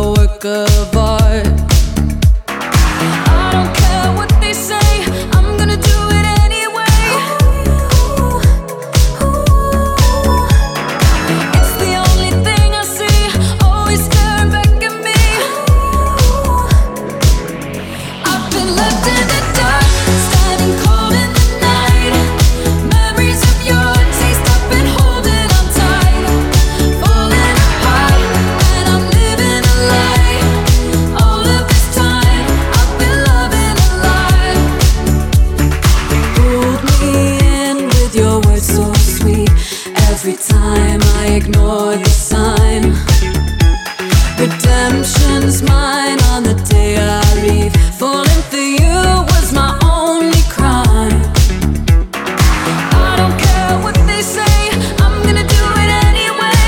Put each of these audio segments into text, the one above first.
a work of art. I don't care what they say, I'm gonna do it anyway. It's the only thing I see, always staring back at me. I've been left in the dark, standing cold in the night. Memories of your taste, I've been holding on tight. Falling apart, and I'm living a lie. All of this time, I've been loving a lie. Pulled me in with your words so sweet. Every time I ignore the sign. Redemption's mine on the day I leave. Falling for you was my only crime. I don't care what they say, I'm gonna do it anyway.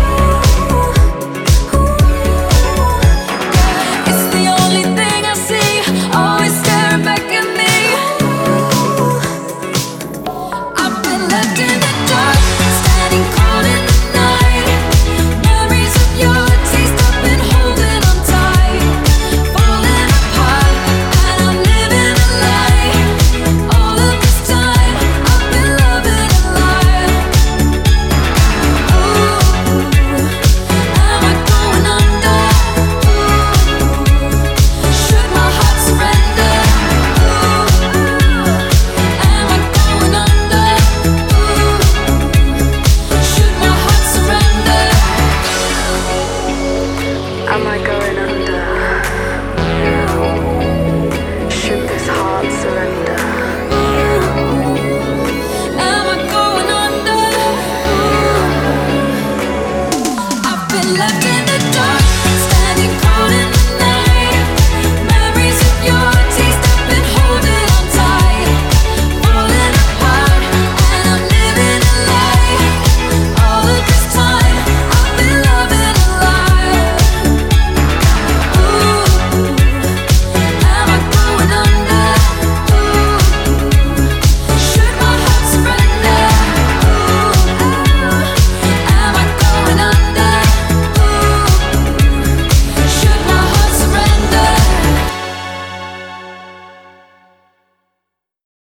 It's the only thing I see, always staring back at me. I've been left in the dark, standing cold in the night. Memories of your taste, I've been holding on tight. Falling apart, and I'm living a lie. All of this time, I've been loving a lie. Ooh, am I going under? Ooh, should my heart surrender? Ooh, am I going under? Ooh, should my heart surrender? Am I going